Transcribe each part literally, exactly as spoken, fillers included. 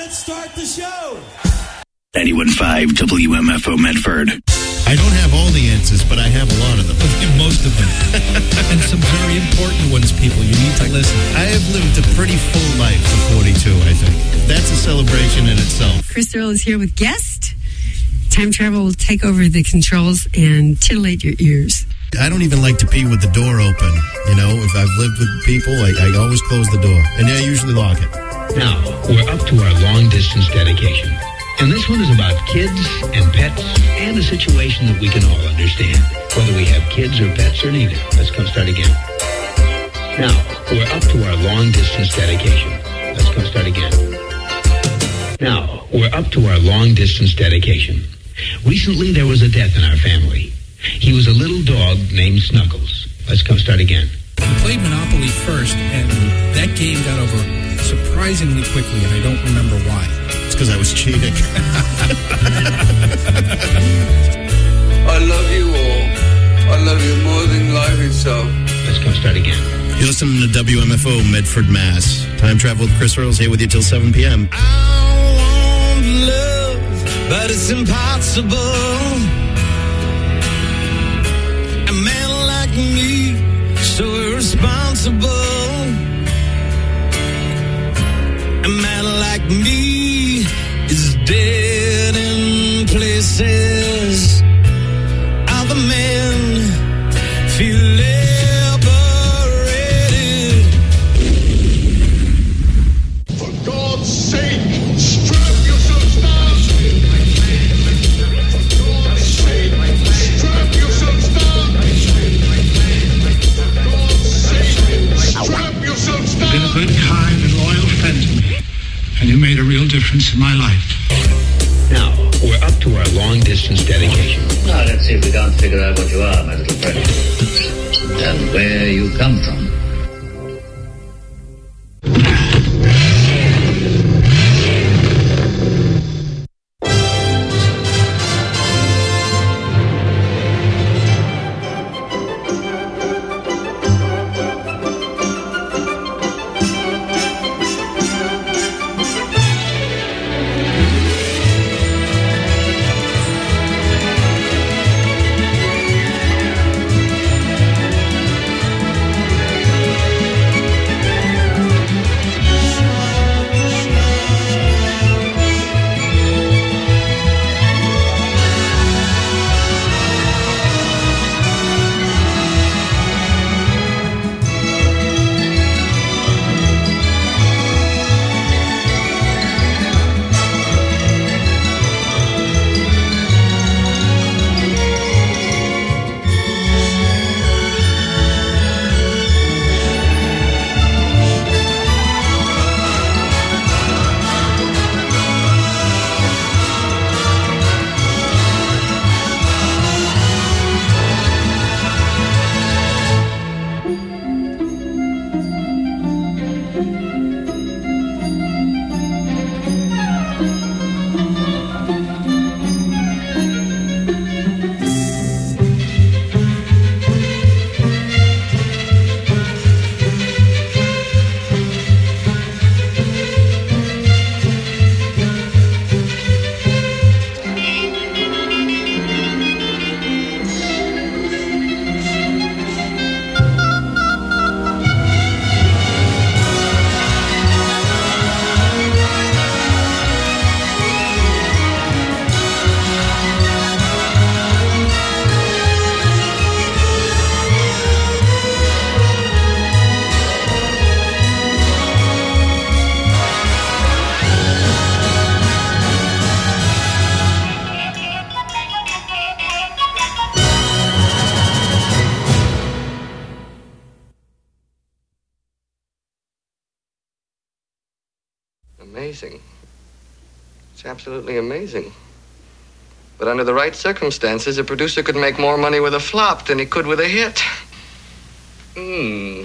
Let's start the show. ninety-one point five W M F O Medford. I don't have all the answers, but I have a lot of them. Most of them. And some very important ones, people. You need to listen. I have lived a pretty full life for forty-two, I think. That's a celebration in itself. Chris Earl is here with guest. Time travel will take over the controls and titillate your ears. I don't even like to pee with the door open. You know, if I've lived with people, I, I always close the door. And I usually lock it. Now, we're up to our long-distance dedication. And this one is about kids and pets and a situation that we can all understand. Whether we have kids or pets or neither. Let's come start again. Now, we're up to our long-distance dedication. Let's come start again. Now, we're up to our long-distance dedication. Recently, there was a death in our family. He was a little dog named Snuggles. Let's come start again. We played Monopoly first, and that game got over surprisingly quickly, and I don't remember why. It's because I was cheating. I love you all. I love you more than life itself. Let's come start again. You're listening to W M F O Medford, Mass. Time Travel with Chris Earls here with you till seven p.m. I want love, but it's impossible. A man like me, so irresponsible. A man like me is dead in places. Other men feel liberated. For God's sake, strap yourselves down. For God's sake, strap yourselves down. For God's sake, strap yourselves down. You've been a good, kind, and loyal friend to me, and you made a real difference in my life. Now, we're up to our long-distance dedication. Now, let's see if we can't figure out what you are, my little friend. And where you come from. Amazing. It's absolutely amazing. But under the right circumstances, a producer could make more money with a flop than he could with a hit. Hmm.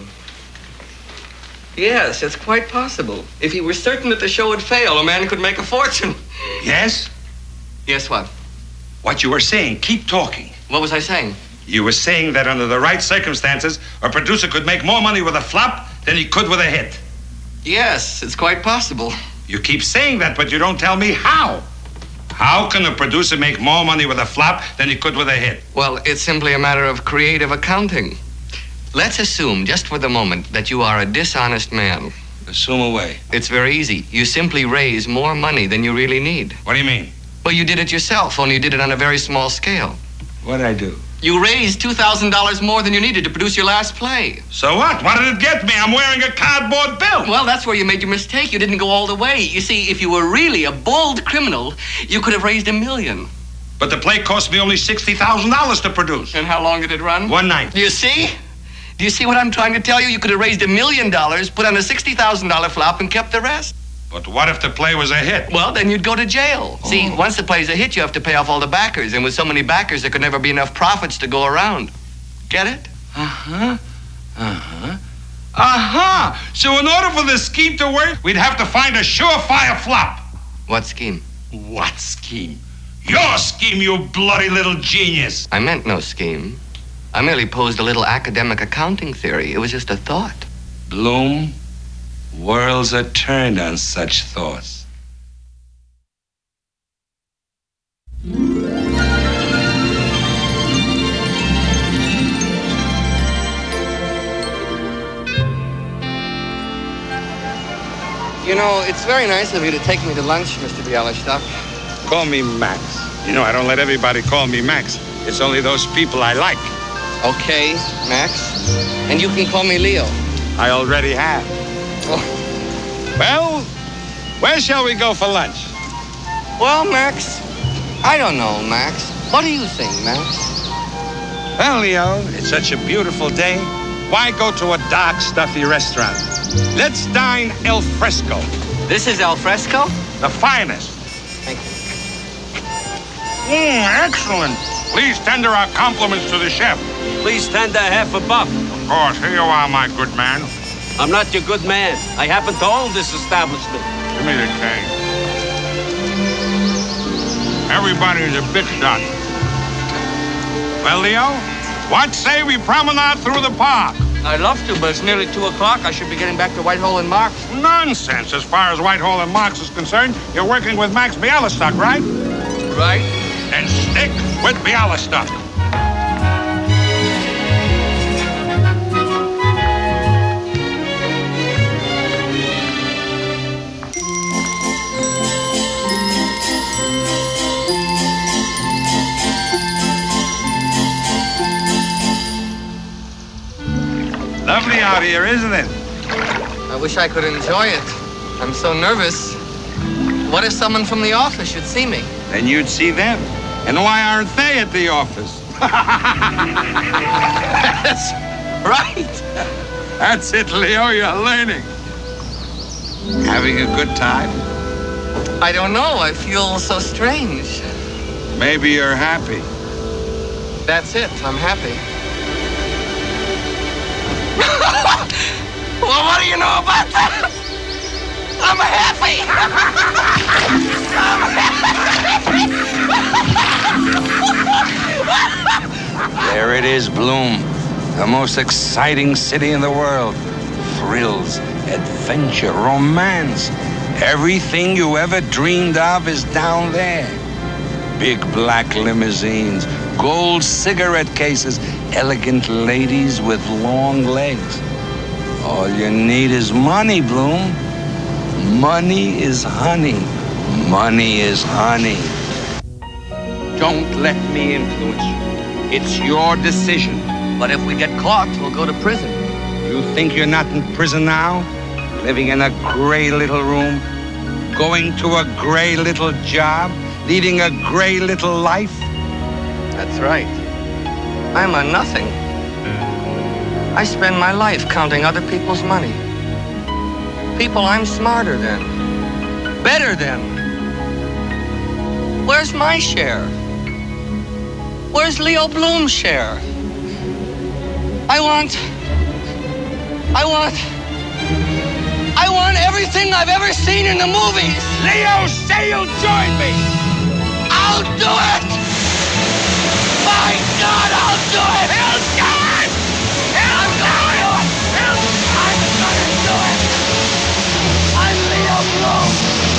Yes, it's quite possible. If he were certain that the show would fail, a man could make a fortune. Yes? Yes, what? What you were saying. Keep talking. What was I saying? You were saying that under the right circumstances, a producer could make more money with a flop than he could with a hit. Yes, it's quite possible. You keep saying that, but you don't tell me how. How can a producer make more money with a flop than he could with a hit? Well, it's simply a matter of creative accounting. Let's assume, just for the moment, that you are a dishonest man. Assume away. It's very easy. You simply raise more money than you really need. What do you mean? Well, you did it yourself, only you did it on a very small scale. What did I do? You raised two thousand dollars more than you needed to produce your last play. So what? What did it get me? I'm wearing a cardboard bill. Well, that's where you made your mistake. You didn't go all the way. You see, if you were really a bold criminal, you could have raised a million. But the play cost me only sixty thousand dollars to produce. And how long did it run? One night. You see? Do you see what I'm trying to tell you? You could have raised a million dollars, put on a sixty thousand dollars flop, and kept the rest. But what if the play was a hit? Well, then you'd go to jail. Oh. See, once the play's a hit, you have to pay off all the backers. And with so many backers, there could never be enough profits to go around. Get it? Uh-huh. Uh-huh. Uh-huh. So in order for this scheme to work, we'd have to find a surefire flop. What scheme? What scheme? Your scheme, you bloody little genius. I meant no scheme. I merely posed a little academic accounting theory. It was just a thought. Bloom, worlds are turned on such thoughts. You know, it's very nice of you to take me to lunch, Mister Bialystok. Call me Max. You know, I don't let everybody call me Max. It's only those people I like. Okay, Max. And you can call me Leo. I already have. Oh. Well, where shall we go for lunch? Well, Max, I don't know, Max. What do you think, Max? Well, Leo, it's such a beautiful day. Why go to a dark, stuffy restaurant? Let's dine al fresco. This is al fresco? The finest. Thank you. Mmm, excellent. Please tender our compliments to the chef. Please tender half a buck. Of course. Here you are, my good man. I'm not your good man. I happen to own this establishment. Give me the change. Everybody's a bit shot. Well, Leo, what say we promenade through the park? I'd love to, but it's nearly two o'clock. I should be getting back to Whitehall and Marx. Nonsense. As far as Whitehall and Marx is concerned, you're working with Max Bialystok, right? Right. Then stick with Bialystok. Lovely out here, isn't it? I wish I could enjoy it. I'm so nervous. What if someone from the office should see me? Then you'd see them. And why aren't they at the office? That's right. That's it, Leo. You're learning. Having a good time? I don't know. I feel so strange. Maybe you're happy. That's it. I'm happy. Well, what do you know about that? I'm happy. I'm happy. There it is, Bloom. The most exciting city in the world. Thrills, adventure, romance. Everything you ever dreamed of is down there. Big black limousines, gold cigarette cases, elegant ladies with long legs. All you need is money, Bloom. Money is honey. Money is honey. Don't let me influence you. It's your decision. But if we get caught, we'll go to prison. You think you're not in prison now? Living in a gray little room? Going to a gray little job? Leading a gray little life? That's right. I'm a nothing. I spend my life counting other people's money. People I'm smarter than. Better than. Where's my share? Where's Leo Bloom's share? I want... I want... I want everything I've ever seen in the movies. Leo, say you'll join me. I'll do it. My God, I'll do it. He'll do it. He'll do it. He'll... I'm gonna do it. I'm Leo Bloom.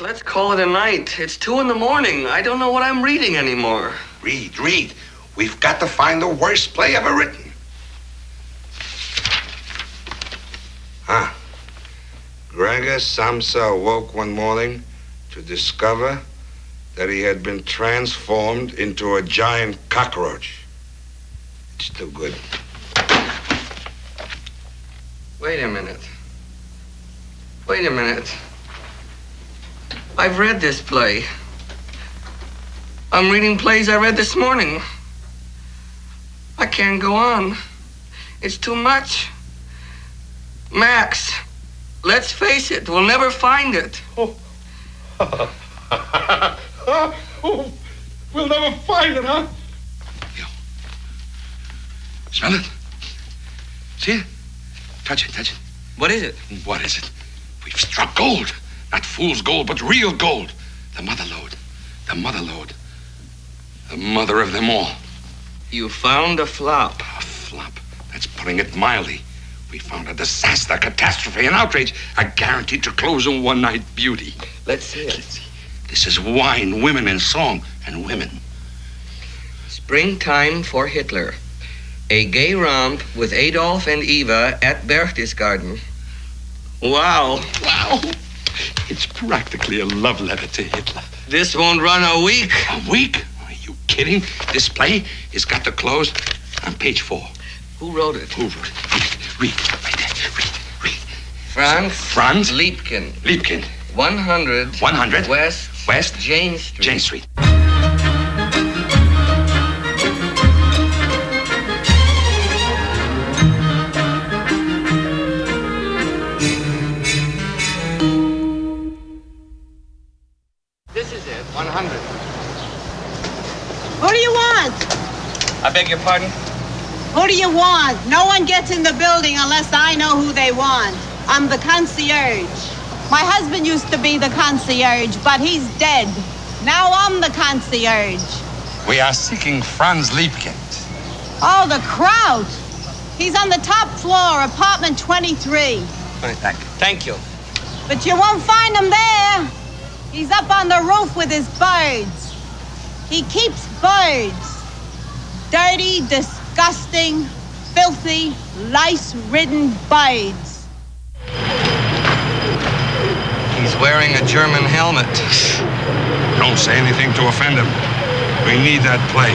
let's call it a night. It's two in the morning. I don't know what I'm reading anymore. Read, read. We've got to find the worst play ever written. Huh. Gregor Samsa awoke one morning to discover that he had been transformed into a giant cockroach. It's too good. Wait a minute. Wait a minute. I've read this play. I'm reading plays I read this morning. I can't go on. It's too much. Max, let's face it, we'll never find it. Oh. Oh. We'll never find it, huh? Yo. Smell it? See it? Touch it, touch it. What is it? What is it? We've struck gold. Not fool's gold, but real gold. The mother lode. The mother lode. The mother of them all. You found a flop. A flop? That's putting it mildly. We found a disaster, catastrophe, an outrage. A guaranteed to close in one night beauty. Let's see it. Let's see. This is wine, women, and song, and women. Springtime for Hitler. A gay romp with Adolf and Eva at Berchtesgaden. Wow. Wow. It's practically a love letter to Hitler. This won't run a week. A week? Are you kidding? This play has got to close on page four. Who wrote it? Who wrote it? Read, read, right there. Read, read. Franz. Franz. Liebken. Liebken. one hundred. one hundred. West. West. Jane Street. Jane Street. one hundred. Who do you want? I beg your pardon? Who do you want? No one gets in the building unless I know who they want. I'm the concierge. My husband used to be the concierge, but he's dead. Now I'm the concierge. We are seeking Franz Liebken. Oh, the Kraut. He's on the top floor, apartment twenty-three. Thank you. Thank you. But you won't find him there. He's up on the roof with his birds. He keeps birds. Dirty, disgusting, filthy, lice-ridden birds. He's wearing a German helmet. Don't say anything to offend him. We need that play.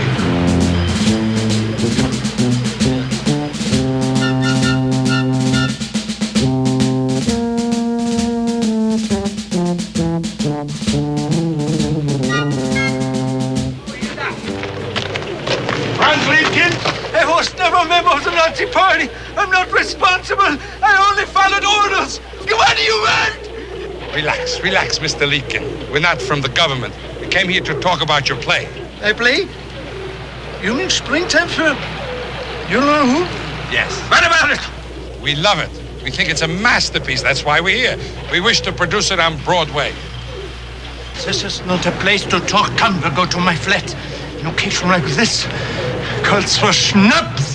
Nazi party. I'm not responsible. I only followed orders. What do you want? Relax, relax, Mister Liebken. We're not from the government. We came here to talk about your play. A play? You mean Springtime for... You know who? Yes. What about it? We love it. We think it's a masterpiece. That's why we're here. We wish to produce it on Broadway. This is not a place to talk. Come, we'll go to my flat. An occasion like this calls for schnapps.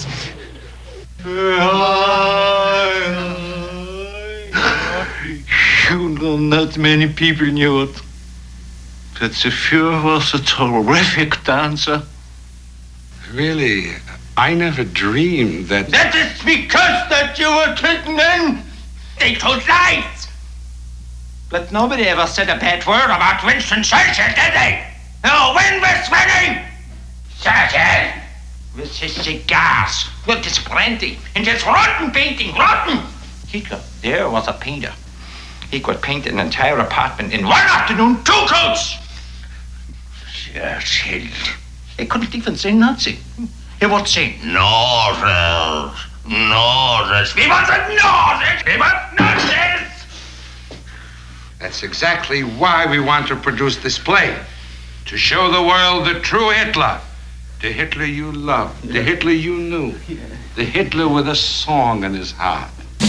You know, not many people knew it. But the Fuhrer was a terrific dancer. Really? I never dreamed that... That is because that you were taken in. They told lies. But nobody ever said a bad word about Winston Churchill, did they? No, when was winning? Churchill. With his cigars, with his brandy, and his rotten painting, rotten. Hitler, there was a painter. He could paint an entire apartment in one afternoon, two coats. Churchill. He couldn't even say Nazi. He would say, Norris, Norris. We want the Norris, we want Nazis. That's exactly why we want to produce this play. To show the world the true Hitler. The Hitler you loved, the Hitler you knew, the Hitler with a song in his heart.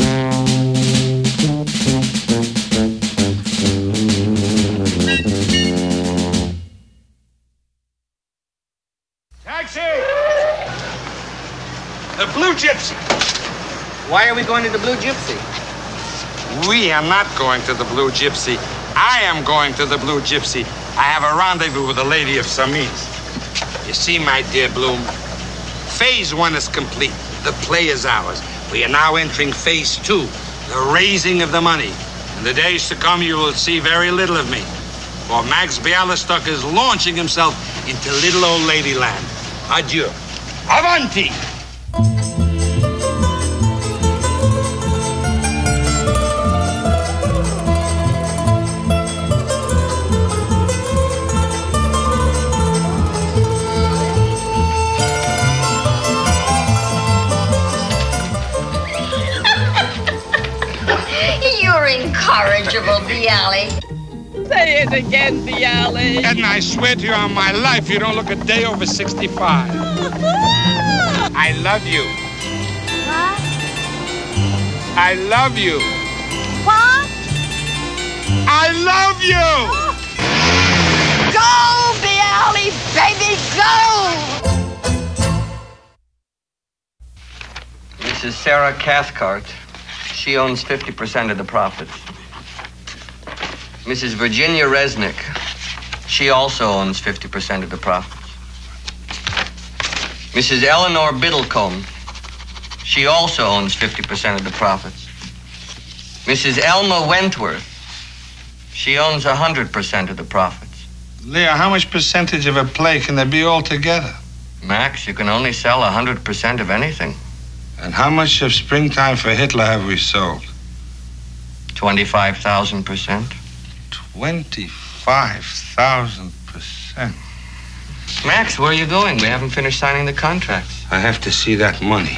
Taxi! The Blue Gypsy. Why are we going to the Blue Gypsy? We are not going to the Blue Gypsy. I am going to the Blue Gypsy. I have a rendezvous with the Lady of Samis. You see, my dear Bloom, phase one is complete. The play is ours. We are now entering phase two, the raising of the money. In the days to come, you will see very little of me. For Max Bialystok is launching himself into little old ladyland. Adieu. Avanti! You're incorrigible, Bialy. Say it again, Bialy. Edna, I swear to you on my life, you don't look a day over sixty-five. I love you. What? I love you. What? I love you! Go, Bialy, baby, go! Missus Sarah Cathcart. She owns fifty percent of the profits. Missus Virginia Resnick. She also owns fifty percent of the profits. Missus Eleanor Biddlecombe. She also owns fifty percent of the profits. Missus Elma Wentworth. She owns one hundred percent of the profits. Leah, how much percentage of a play can there be altogether? Max, you can only sell one hundred percent of anything. And how much of Springtime for Hitler have we sold? twenty-five thousand percent. twenty-five thousand percent. Max, where are you going? We haven't finished signing the contracts. I have to see that money.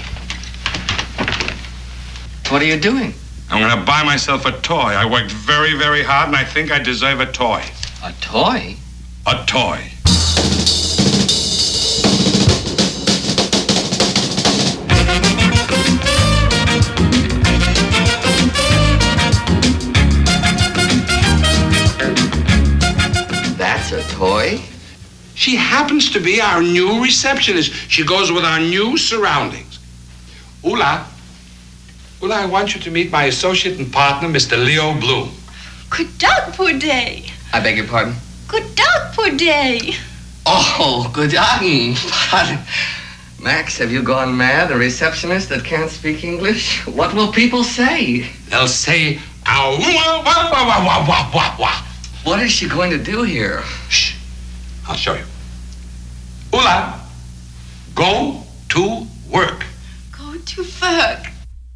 What are you doing? I'm going to buy myself a toy. I worked very, very hard, and I think I deserve a toy. A toy? A toy. That's a toy? She happens to be our new receptionist. She goes with our new surroundings. Ula, Ula, I want you to meet my associate and partner, Mister Leo Bloom. Good dog, poor day. I beg your pardon? Good dog, poor day. Oh, good Abend. Max, have you gone mad? A receptionist that can't speak English? What will people say? They'll say, ow, wah, wah, wah, wah, wah, wah, wah. What is she going to do here? Shh. I'll show you. Ula, go to work. Go to work.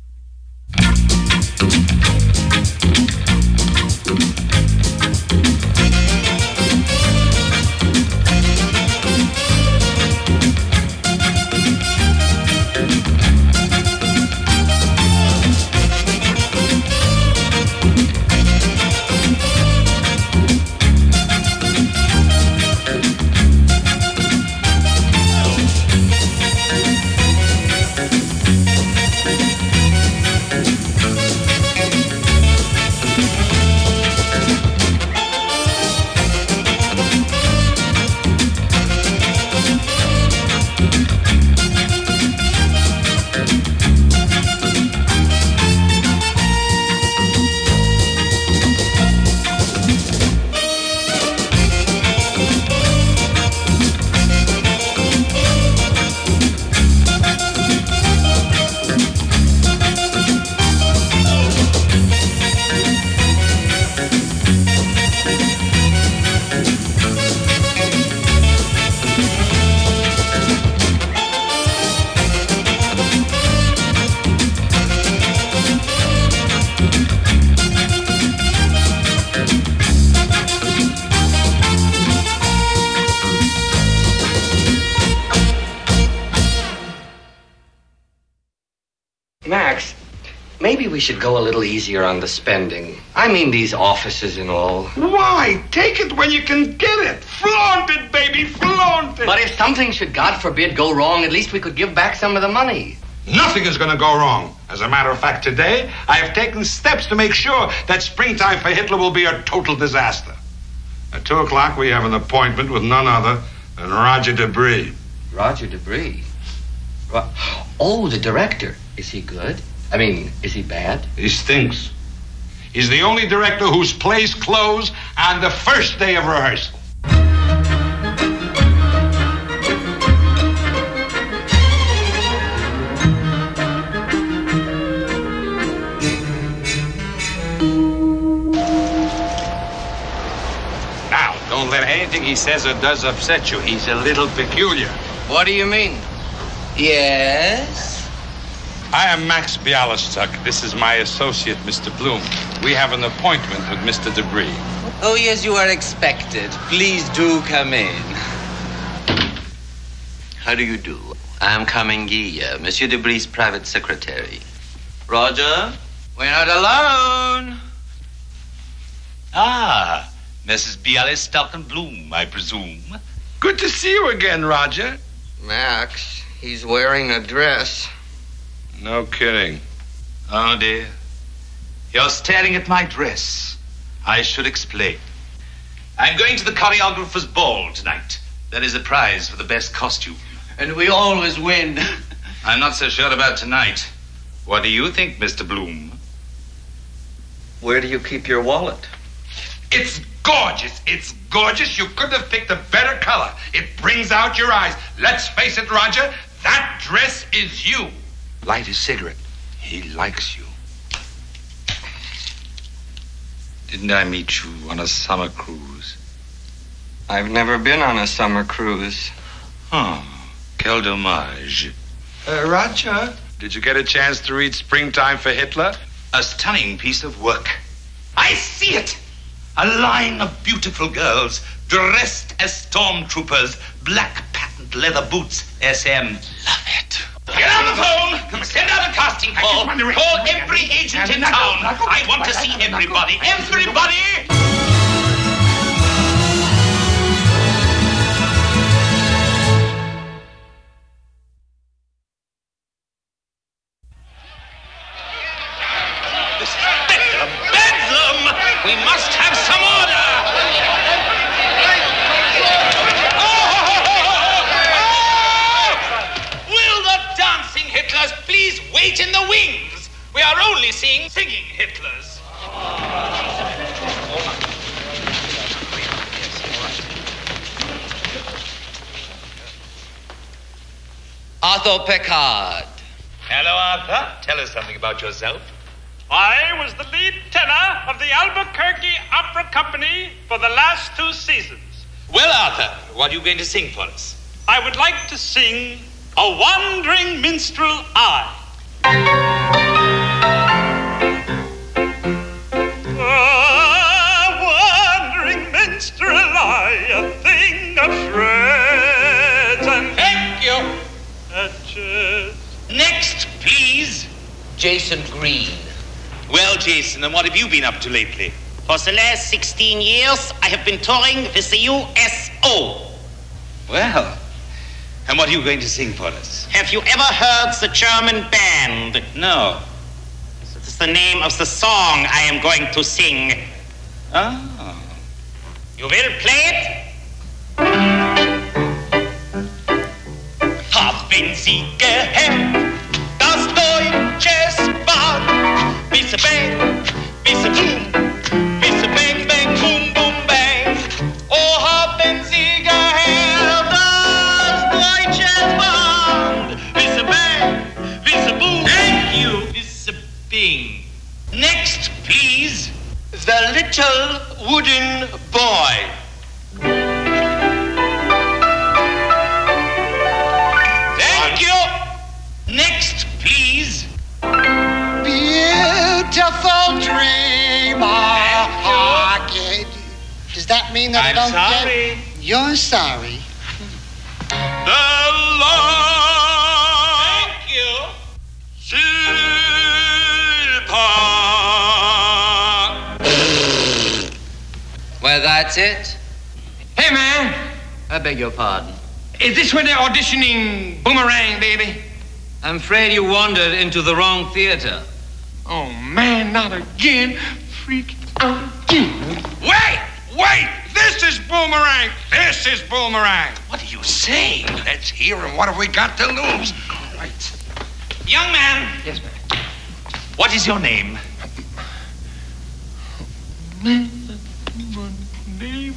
Max, maybe we should go a little easier on the spending. I mean, these offices and all. Why? Take it when you can get it. Flaunt it, baby, flaunt it. But if something should, God forbid, go wrong, at least we could give back some of the money. Nothing is going to go wrong. As a matter of fact, today, I have taken steps to make sure that Springtime for Hitler will be a total disaster. At two o'clock, we have an appointment with none other than Roger Debris. Roger Debris? Ro- oh, the director. Is he good? I mean, is he bad? He stinks. is the only director whose plays close on the first day of rehearsal. Now, don't let anything he says or does upset you. He's a little peculiar. What do you mean? Yes? I am Max Bialystok. This is my associate, Mister Bloom. We have an appointment with Mister Debris. Oh, yes, you are expected. Please do come in. How do you do? I am Kamengia, Monsieur Debris' private secretary. Roger, we're not alone. Ah, Missus Bialystok and Bloom, I presume. Good to see you again, Roger. Max, he's wearing a dress. No kidding. Oh, dear. You're staring at my dress. I should explain. I'm going to the choreographer's ball tonight. That is a prize for the best costume. And we always win. I'm not so sure about tonight. What do you think, Mister Bloom? Where do you keep your wallet? It's gorgeous. It's gorgeous. You couldn't have picked a better color. It brings out your eyes. Let's face it, Roger, that dress is you. Light his cigarette. He likes you. Didn't I meet you on a summer cruise? I've never been on a summer cruise. Oh, quel dommage. Uh, Roger, did you get a chance to read Springtime for Hitler? A stunning piece of work. I see it! A line of beautiful girls dressed as stormtroopers, black patent leather boots, S M. Love it. Get on the phone! Send out a casting call. Call every agent in town. I want to see everybody. Everybody! This is bedlam! Bedlam! We must have some order! Hitlers, please wait in the wings. We are only seeing singing Hitlers. Arthur Peckard. Hello, Arthur. Tell us something about yourself. I was the lead tenor of the Albuquerque Opera Company for the last two seasons. Well, Arthur, what are you going to sing for us? I would like to sing A Wandering Minstrel I. A wandering minstrel I, a thing of shreds and... Thank you. Edges. Next, please. Jason Green. Well, Jason, and what have you been up to lately? For the last sixteen years, I have been touring with the U S O. Well, and what are you going to sing for us? Have you ever heard the German band? No. That is the name of the song I am going to sing. Oh. You will play it? Haben Sie gehört, das deutsche Band, bis bang, bis boom, bis bang, bang, boom, boom, bang. Oh, haben Sie gehört, das deutsche Band, bis bang, bis boom. Thank you. Bis bing. Next, please, the little wooden boy. Thank you. Next, please. Beautiful dreamer. Okay. Does that mean that I'm I don't sorry. get... You're sorry. The law. Thank you. Well, that's it. Hey, man. I beg your pardon. Is this where they're auditioning Boomerang, baby? I'm afraid you wandered into the wrong theater. Oh, man, not again. Freak out again. Wait! Wait! This is Boomerang! This is Boomerang! What are you saying? Let's hear him. What have we got to lose? All right. Young man. Yes, man. What is your name? man, my name.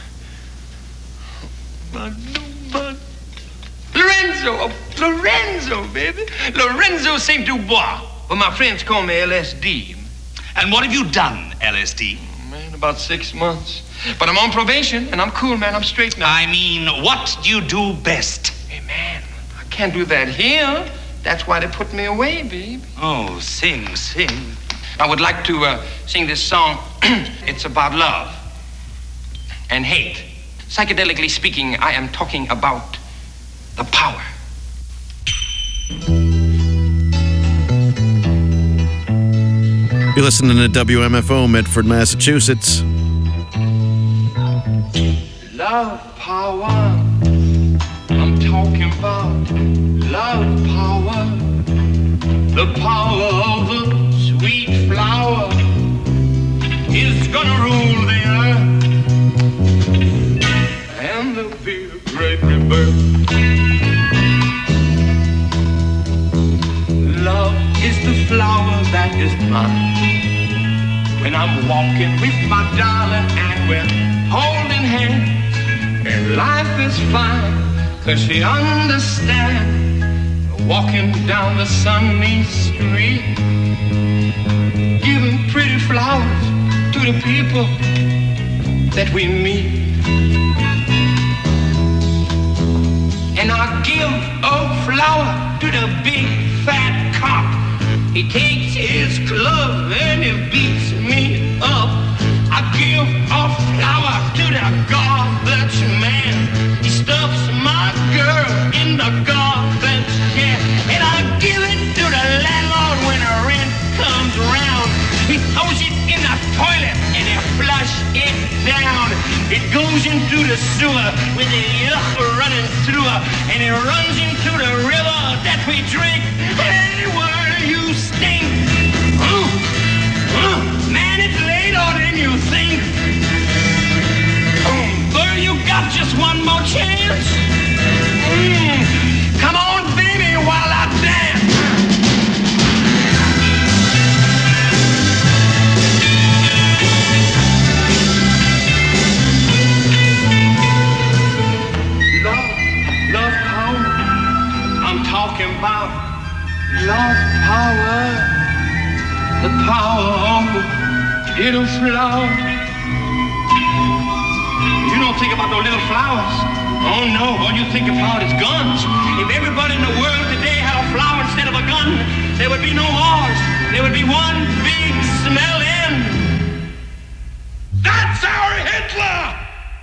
My, my, Lorenzo, Lorenzo, baby. Lorenzo Saint Dubois. Well, my friends call me L S D. And what have you done, L S D? Man, about six months. But I'm on probation, and I'm cool, man. I'm straight now. I mean, what do you do best? Hey, man, I can't do that here. That's why they put me away, baby. Oh, sing, sing. I would like to uh, sing this song. It's about love and hate. Psychedelically speaking, I am talking about the power. You're listening to W M F O, Medford, Massachusetts. Love power. I'm talking about love power. The power of the sweet flower is gonna rule the earth. And there'll be a great rebirth. Love is the flower that is mine. When I'm walking with my darling and we're holding hands, and life is fine, cause she understands. Walking down the sunny street, giving pretty flowers to the people that we meet. And I give a flower to the big fat cop. He takes his club and he beats me up. I give a flower to the garbage man. He stuffs my girl in the garbage can. And I give it to the landlord when the rent comes around. He throws it in the toilet and he flush it down. It goes into the sewer with the yuck running through her. And it runs into the river that we drink. Anywhere you stink. Uh, uh, man, it's later than you think. Um, but you got just one more chance. Mm, come on, baby, while I dance. Love, love power. I'm talking about love power. The power of the little flower. You don't think about those little flowers. Oh no, all you think about is guns. If everybody in the world today had a flower instead of a gun, there would be no wars. There would be one big smell in. That's our Hitler!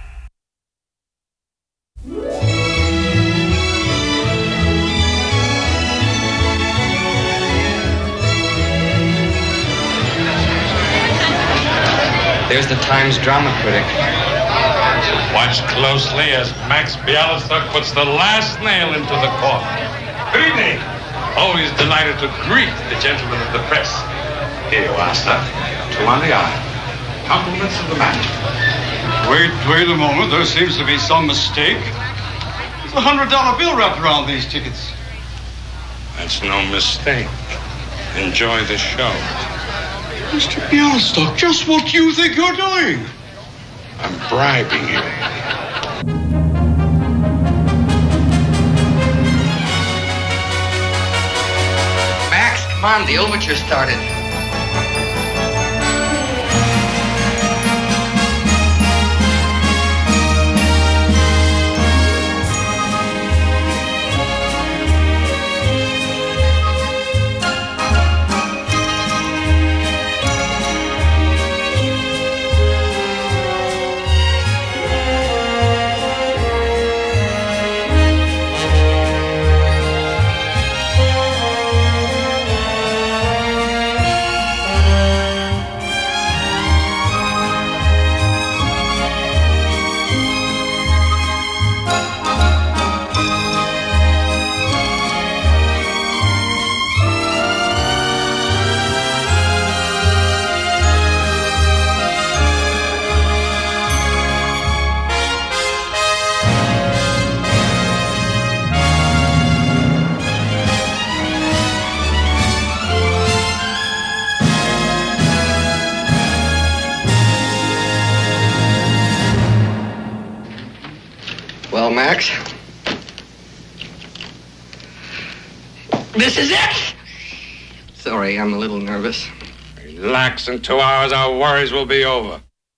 There's the Times drama critic. Watch closely as Max Bialystock puts the last nail into the coffin. Good evening. Always delighted to greet the gentlemen of the press. Here you are, sir. Two on the aisle. Compliments of the manager. Wait, wait a moment. There seems to be some mistake. There's a hundred dollar bill wrapped around these tickets. That's no mistake. Enjoy the show. Mister Bialystock, just what do you think you're doing? I'm bribing you. Max, come on, the overture started. Max. This is it! Sorry, I'm a little nervous. Relax. In two hours, our worries will be over.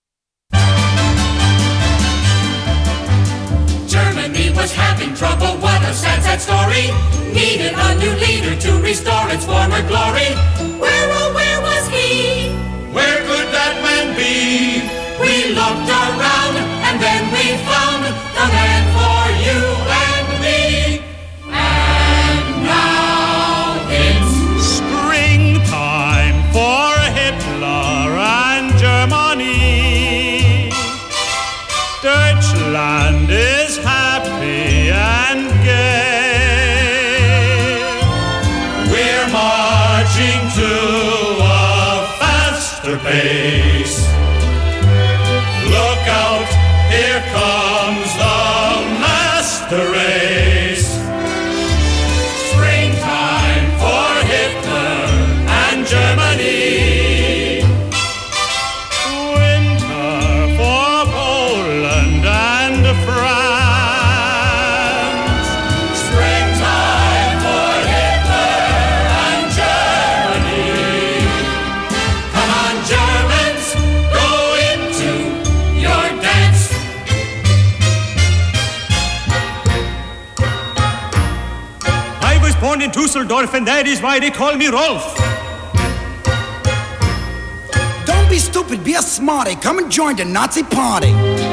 Germany was having trouble, what a sad, sad story. Needed a new leader to restore its former glory. Where, oh, where was he? Where could that man be? We looked around, and then we found the man for you and me. And now it's springtime for Hitler and Germany. Deutschland is happy and gay. We're marching to a faster pace. Look out, here comes the master race. Springtime for Hitler and Germany. Winter for Poland and France. Springtime for Hitler and Germany. Come on, Germans, go into your dance. I was born in Dusseldorf, and that is why they call me Rolf. Don't be stupid, be a smarty. Come and join the Nazi party.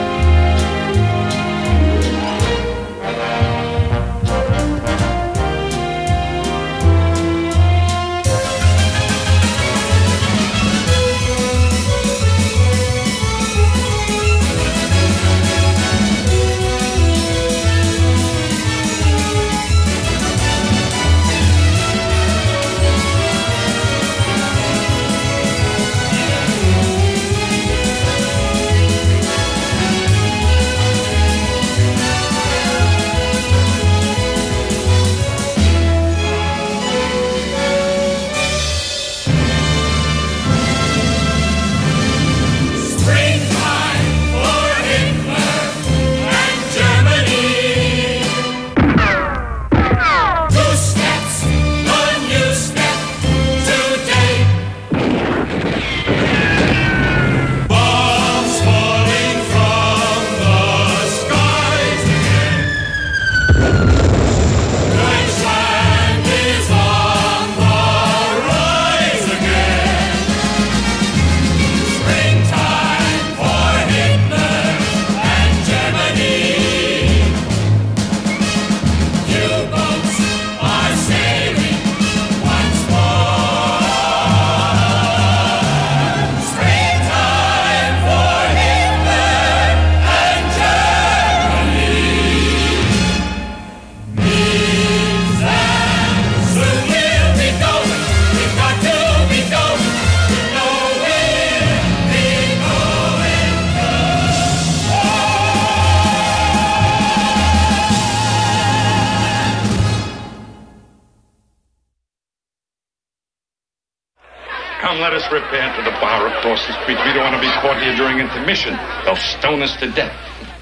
Come, let us repair to the bar across the street. We don't want to be caught here during intermission. They'll stone us to death.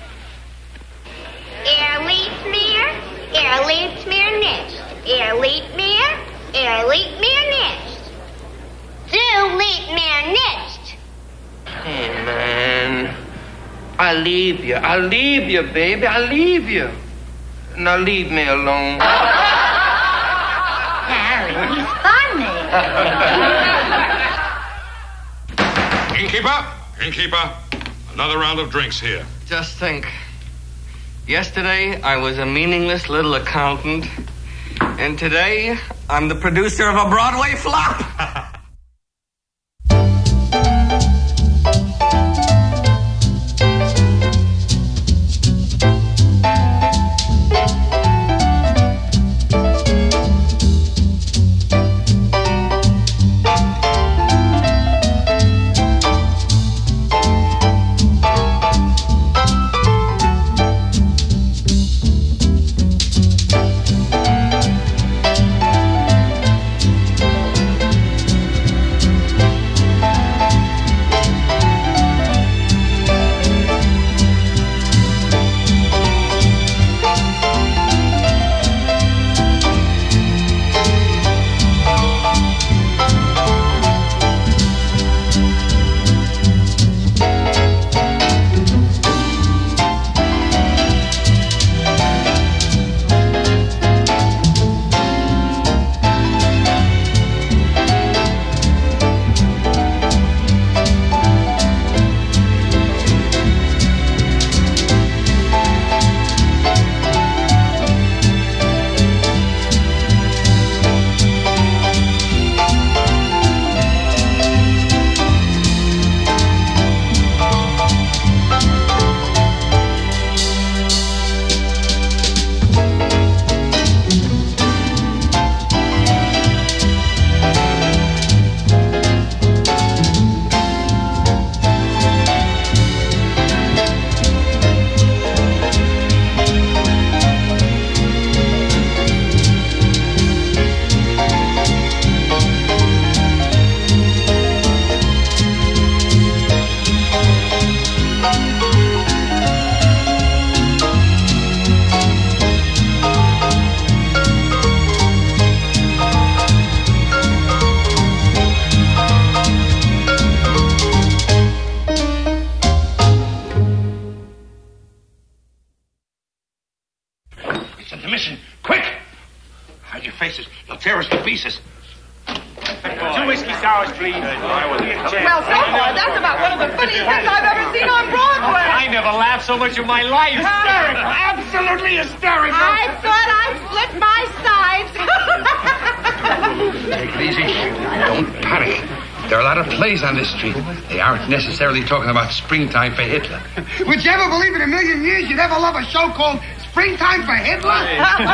Er liet meer, er liet meer nicht. Er liet meer, er liet meer nicht. Du liet meer nicht. Hey, man. I leave you. I leave you, baby. I leave you. Now leave me alone. Harry, he's funny. Innkeeper! Innkeeper! Another round of drinks here. Just think. Yesterday, I was a meaningless little accountant. And today, I'm the producer of a Broadway flop. They'll tear us to pieces. Two whiskey sours, please. Well, so far, that's about one of the funniest things I've ever seen on Broadway. I never laughed so much in my life. Hysterical. Absolutely hysterical. I thought I'd split my sides. Take it easy. Don't panic. There are a lot of plays on this street. They aren't necessarily talking about Springtime for Hitler. Would you ever believe in a million years you'd ever love a show called Springtime for Hitler?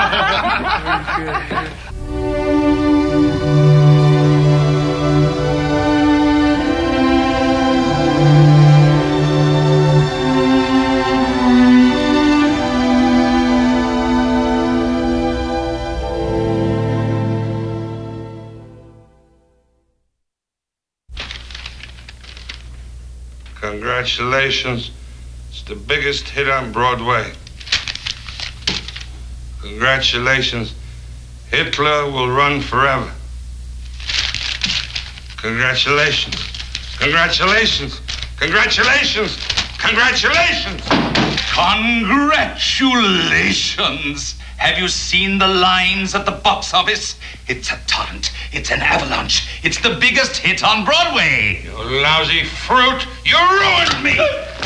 Congratulations. It's the biggest hit on Broadway. Congratulations. Hitler will run forever. Congratulations. Congratulations. Congratulations. Congratulations. Congratulations. Have you seen the lines at the box office? It's a torrent. It's an avalanche. It's the biggest hit on Broadway. You lousy fruit. You ruined me.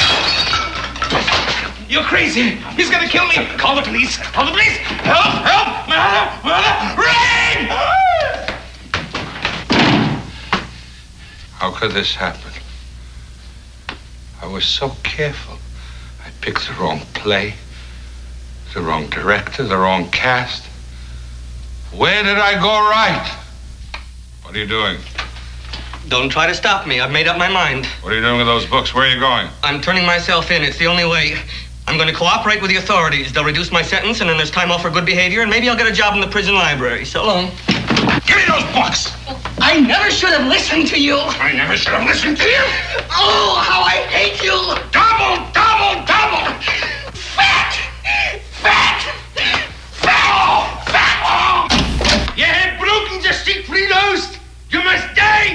You're crazy. He's gonna kill me. Call the police. Call the police. Help! Help! Mother! Mother! Rain! How could this happen? I was so careful. I picked the wrong play, the wrong director, the wrong cast. Where did I go right? What are you doing? Don't try to stop me. I've made up my mind. What are you doing with those books? Where are you going? I'm turning myself in. It's the only way. I'm going to cooperate with the authorities. They'll reduce my sentence, and then there's time off for good behavior, and maybe I'll get a job in the prison library. So long. Give me those books! I never should have listened to you. I never should have listened to you. Oh, how I hate you. Double, double, double. Fat! Fat! Fat! Fat! You have broken the Siegfried Ost. You must die.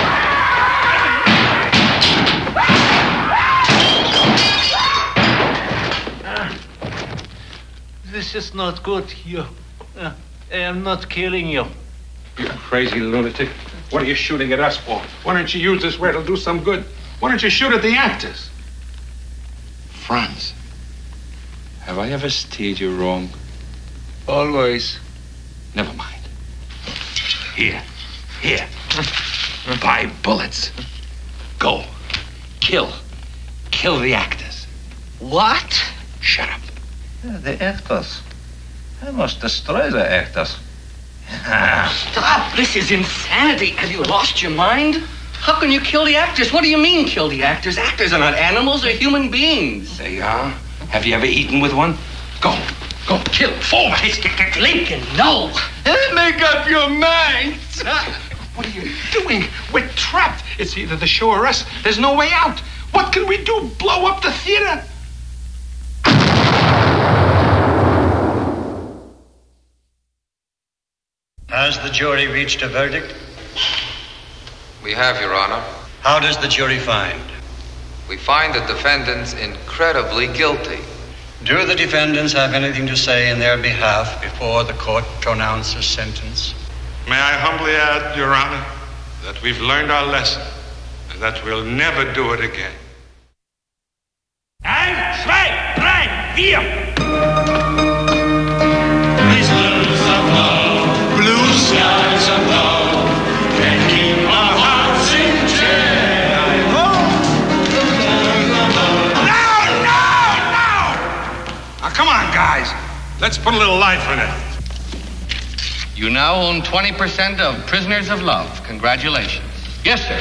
This is not good. You, uh, I am not killing you. You crazy lunatic. What are you shooting at us for? Why don't you use this where it'll do some good? Why don't you shoot at the actors? Franz, have I ever steered you wrong? Always. Never mind. Here. Here. Buy bullets. Go. Kill. Kill the actors. What? Shut up. The actors. I must destroy the actors. Stop! This is insanity. Have you lost your mind? How can you kill the actors? What do you mean, kill the actors? Actors are not animals, they're human beings. They are. Have you ever eaten with one? Go. Go. Kill. Forward. Lincoln, no. Make up your mind. What are you doing? We're trapped. It's either the show or us. There's no way out. What can we do? Blow up the theater? Has the jury reached a verdict? We have, Your Honor. How does the jury find? We find the defendants incredibly guilty. Do the defendants have anything to say in their behalf before the court pronounces sentence? May I humbly add, Your Honor, that we've learned our lesson and that we'll never do it again. Ein, zwei, drei, vier. Prisoners of love, blue skies of love, can't keep our hearts in jail. No, no, no! Now, come on, guys. Let's put a little life in it. You now own twenty percent of Prisoners of Love. Congratulations. Yes, sir.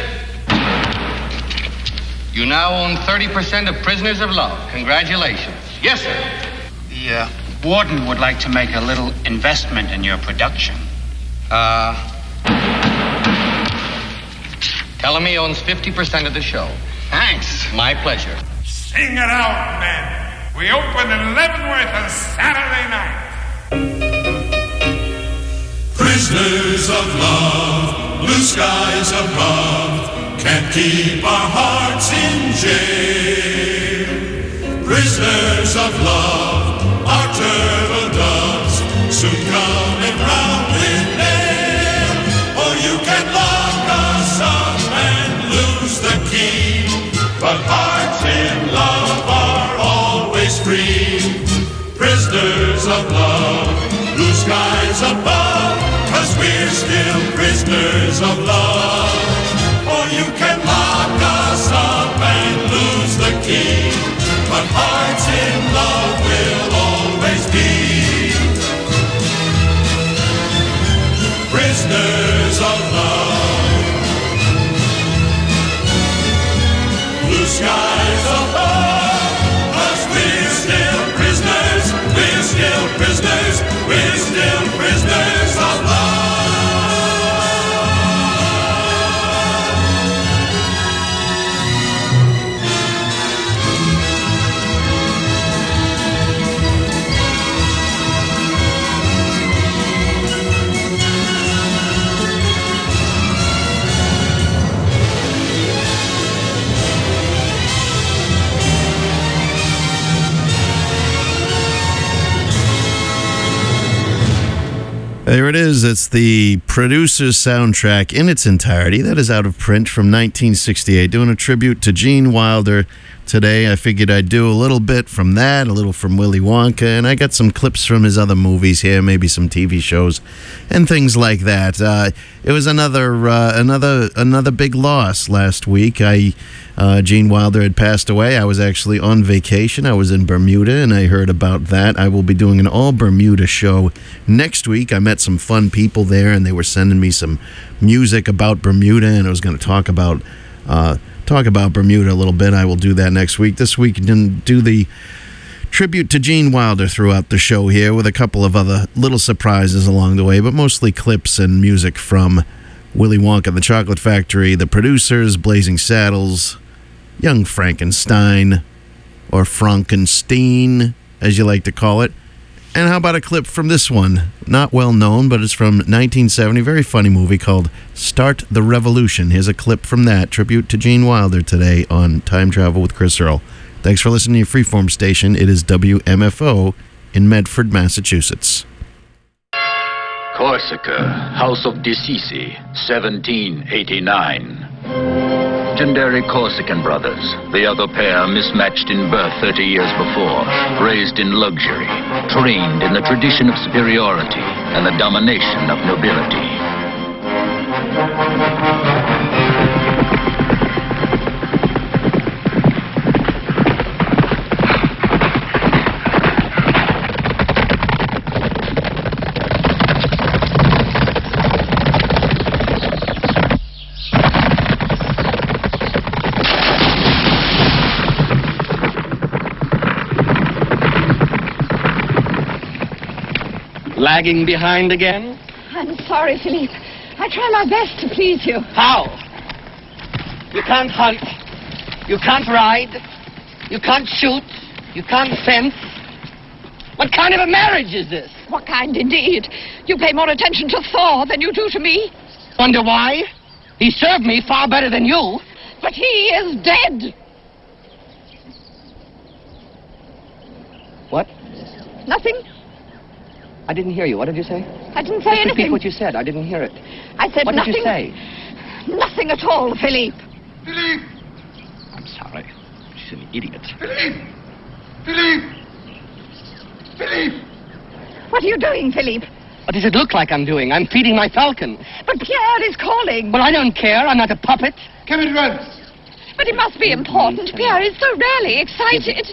You now own thirty percent of Prisoners of Love. Congratulations. Yes, sir. The uh, warden would like to make a little investment in your production. Uh, tell him he owns fifty percent of the show. Thanks. My pleasure. Sing it out, men. We open in Leavenworth on Saturday night. Prisoners of love, blue skies above, can't keep our hearts in jail. Prisoners of love, our turtle doves, soon coming round with nails. we're still prisoners of love. For you can lock us up and lose the key, but hearts in love will always be prisoners of love. Blue skies above us, we're still prisoners, we're still prisoners, we're still prisoners of love. There it is. It's the producer's soundtrack in its entirety. That is out of print from nineteen sixty-eight. Doing a tribute to Gene Wilder today. I figured I'd do a little bit from that, a little from Willy Wonka, and I got some clips from his other movies here, maybe some T V shows and things like that. Uh, it was another uh, another another big loss last week. I uh, Gene Wilder had passed away. I was actually on vacation. I was in Bermuda, and I heard about that. I will be doing an all Bermuda show next week. I met some fun people there, and they were sending me some music about Bermuda, and I was going to talk about uh, talk about Bermuda a little bit. I will do that next week. This week, didn't do the tribute to Gene Wilder throughout the show here with a couple of other little surprises along the way, but mostly clips and music from Willy Wonka and the Chocolate Factory, The Producers, Blazing Saddles, Young Frankenstein, or Frankenstein, as you like to call it. And how about a clip from this one? Not well known, but it's from nineteen seventy. Very funny movie called Start the Revolution. Here's a clip from that. Tribute to Gene Wilder today on Time Travel with Chris Earl. Thanks for listening to your Freeform station. It is W M F O in Medford, Massachusetts. Corsica, House of Decisi, seventeen eighty-nine. Legendary Corsican brothers, the other pair mismatched in birth thirty years before, raised in luxury, trained in the tradition of superiority and the domination of nobility. Lagging behind again? I'm sorry, Philippe. I try my best to please you. How? You can't hunt. You can't ride. You can't shoot. You can't fence. What kind of a marriage is this? What kind, indeed? You pay more attention to Thor than you do to me. Wonder why? He served me far better than you. But he is dead. What? Nothing. I didn't hear you. What did you say? I didn't say Just anything. repeat what you said. I didn't hear it. I said what nothing. What did you say? Nothing at all, Philippe. Philippe! I'm sorry. She's an idiot. Philippe! Philippe! Philippe! What are you doing, Philippe? What does it look like I'm doing? I'm feeding my falcon. But Pierre is calling. Well, I don't care. I'm not a puppet. Come at once. But it must be important. Pierre is so rarely excited.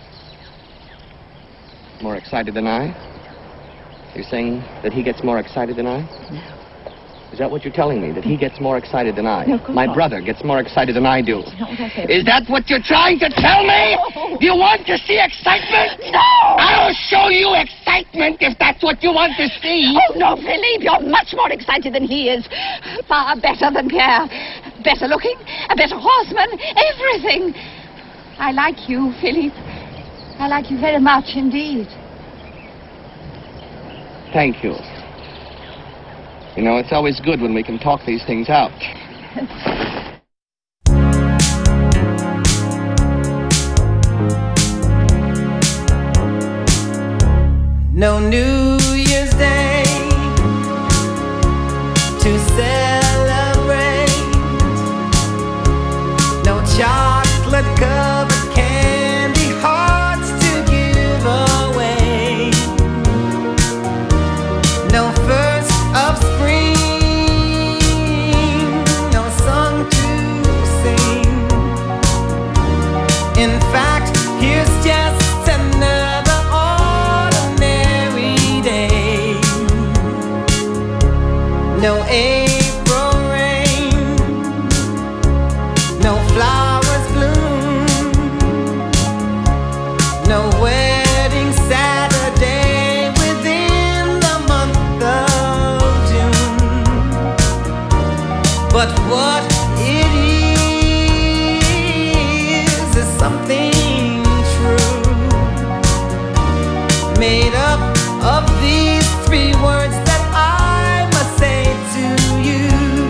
More excited than I? You're saying that he gets more excited than I? No. Is that what you're telling me? That he gets more excited than I? No, of course My not. brother gets more excited than I do. That's not what I said. Is that what you're trying to tell me? No. You want to see excitement? No! I'll show you excitement if that's what you want to see. Oh, no, Philippe, you're much more excited than he is. Far better than Pierre. Better looking, a better horseman, everything. I like you, Philippe. I like you very much indeed. Thank you. You know, it's always good when we can talk these things out. No New Year's Day to celebrate. No chocolate covered candy hearts to give away. No first of spring no April rain, no flowers bloom, no wedding Saturday within the month of June. But what it is is something true, made up of these three words that I must say to you.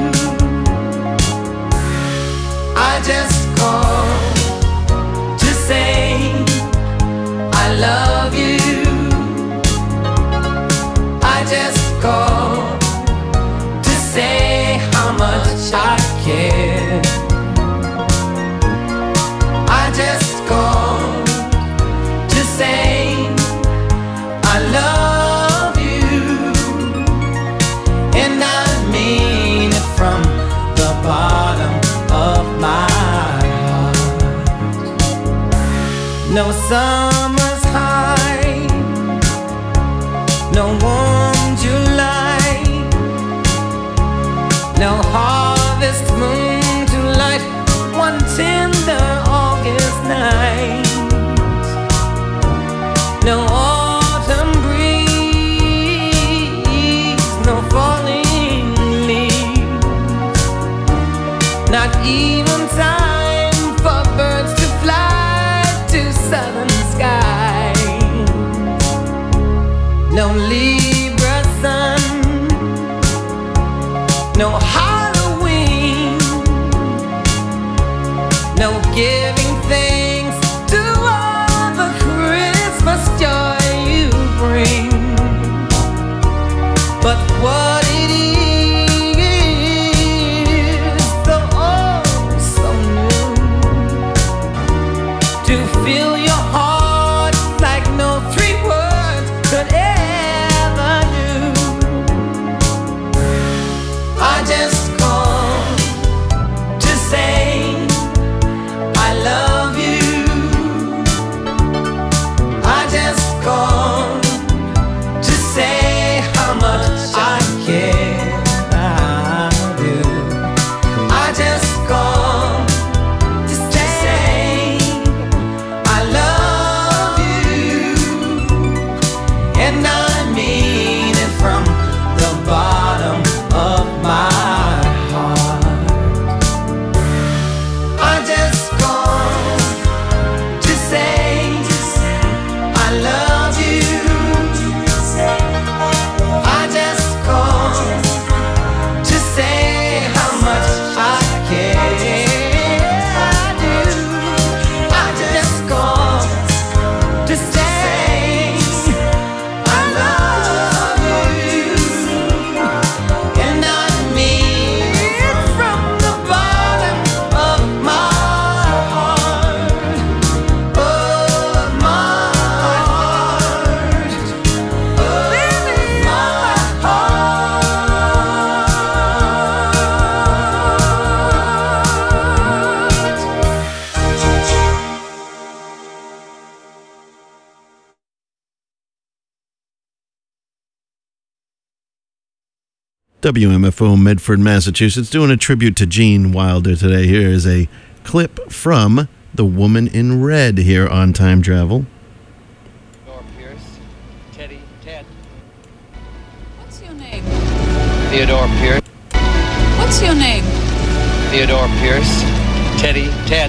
I just called to say I love you. I just called to say how much I care. I just called to say I love you, and I mean it from the bottom of my heart. No summer's high, no warm July, no harvest moon to light one tender August night, no autumn breeze, no falling leaves, not even time for birds to fly to southern skies, no Libra sun, no Halloween, no giving thanks to all the Christmas joy you bring. But what it is, though oh so new, to fill your heart like no three words could ever do. I just called to say I love you. I just called to say how much I care. I do. I just called to say I love you, and I mean it from the bottom of my heart. I just called to say I love you. I just called to say how much I care. I do. I just called to say I love you, and I mean it from the bottom of my heart, of my heart, of my W M F O Medford, Massachusetts, doing a tribute to Gene Wilder today. Here is a clip from The Woman in Red here on Time Travel. Teddy, Ted. What's your name? Theodore Pierce. What's your name? Theodore Pierce. Teddy, Ted.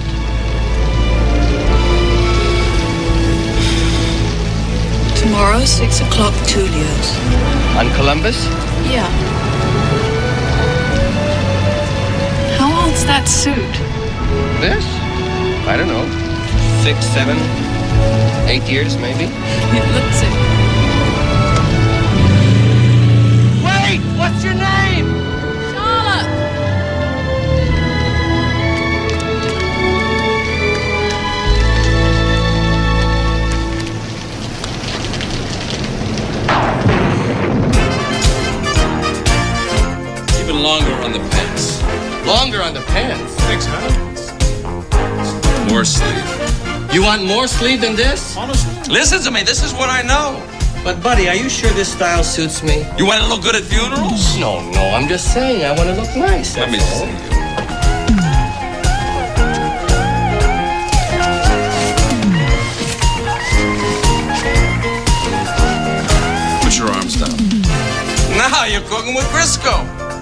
Tomorrow, six o'clock, Tulio's. On Columbus? Yeah. How old's that suit? This? I don't know. Six, seven, eight years maybe. It looks it. Wait! What's your name? Charlotte! Even longer on the pants. Longer on the pants? Six hands. More sleeve. You want more sleeve than this? Honestly? Listen to me, this is what I know. But, buddy, are you sure this style suits me? You want to look good at funerals? No, no, I'm just saying I want to look nice. Let me all. see you. Put your arms down. Now you're cooking with Crisco.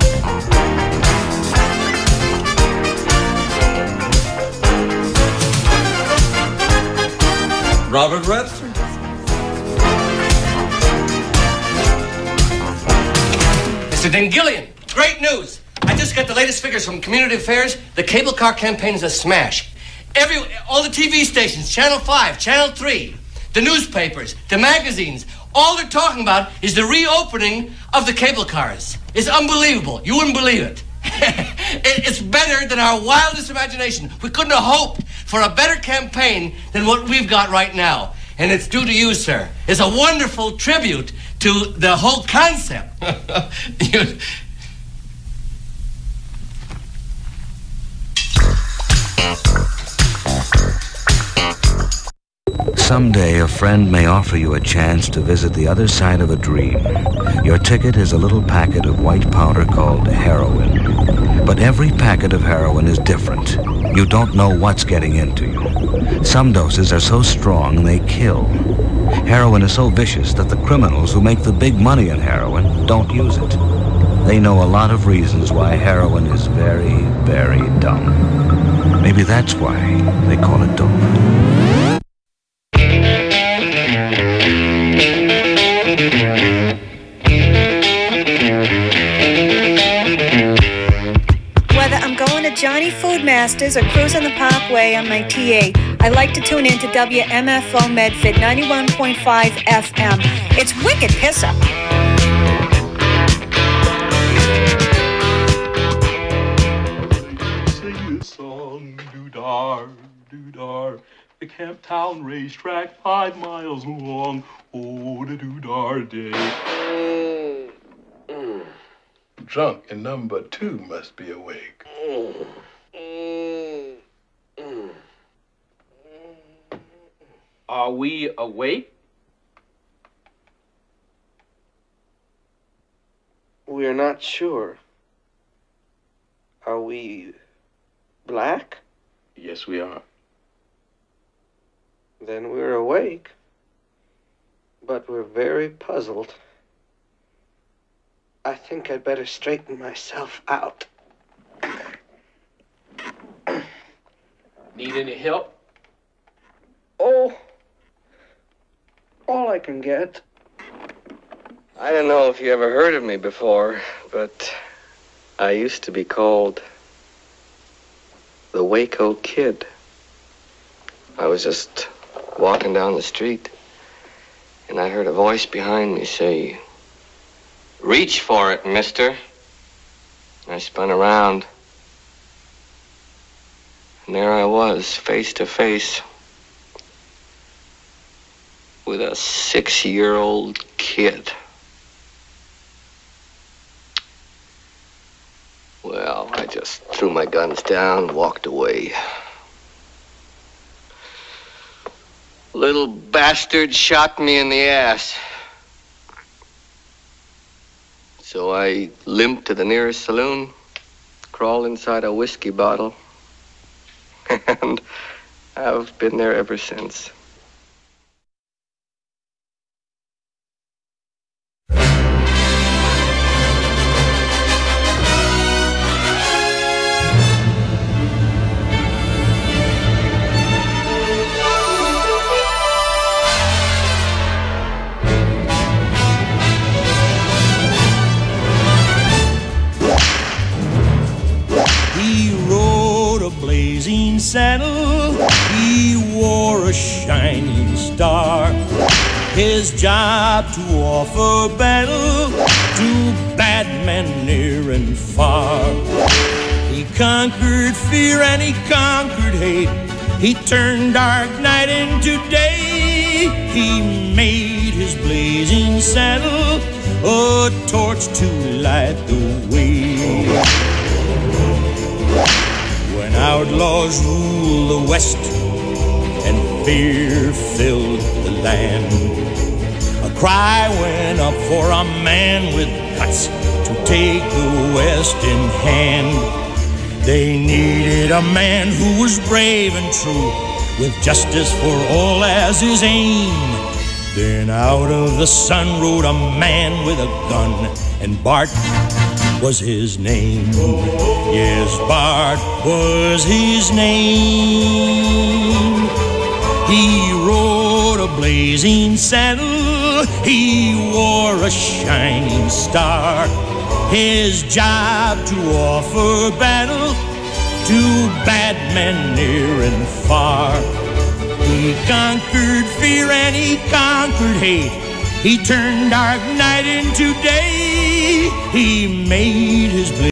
Robert Redford. Mister Dingillian, great news. I just got the latest figures from Community Affairs. The cable car campaign is a smash. Every, all the T V stations, Channel five, Channel three, the newspapers, the magazines, all they're talking about is the reopening of the cable cars. It's unbelievable. You wouldn't believe it. it it's better than our wildest imagination. We couldn't have hoped for a better campaign than what we've got right now. And it's due to you, sir. It's a wonderful tribute to the whole concept. you, Someday, a friend may offer you a chance to visit the other side of a dream. Your ticket is a little packet of white powder called heroin. But every packet of heroin is different. You don't know what's getting into you. Some doses are so strong they kill. Heroin is so vicious that the criminals who make the big money in heroin don't use it. They know a lot of reasons why heroin is very, very dumb. Maybe that's why they call it dope. Whether I'm going to Johnny Food Masters or cruising the Parkway on my T A, I like to tune in to W M F O Medford ninety-one point five F M. It's wicked pisser. Sing this song, doo-dar, doo-dar. The Camptown racetrack, five miles long. Oh, the doo-dar day. Mm, mm. Drunk and number two must be awake. Mm. Mm, mm. Are we awake? We're not sure. Are we black? Yes, we are. Then we're awake. But we're very puzzled. I think I'd better straighten myself out. Need any help? Oh, all I can get. I don't know if you ever heard of me before, but I used to be called the Waco Kid. I was just walking down the street, and I heard a voice behind me say, "Reach for it, mister." I spun around, and there I was, face to face with a six-year-old kid. Well, I just threw my guns down and walked away. Little bastard shot me in the ass. So I limped to the nearest saloon, crawled inside a whiskey bottle, and I've been there ever since. Blazing saddle, he wore a shining star. His job to offer battle to bad men near and far. He conquered fear and he conquered hate. He turned dark night into day. He made his blazing saddle a torch to light the way. When outlaws ruled the West and fear filled the land, cry went up for a man with guts to take the West in hand. They needed a man who was brave and true, with justice for all as his aim. Then out of the sun rode a man with a gun, and Bart was his name. Yes, Bart was his name. He rode a blazing saddle, he wore a shining star. His job to offer battle to bad men near and far. He conquered fear and he conquered hate. He turned dark night into day. He made his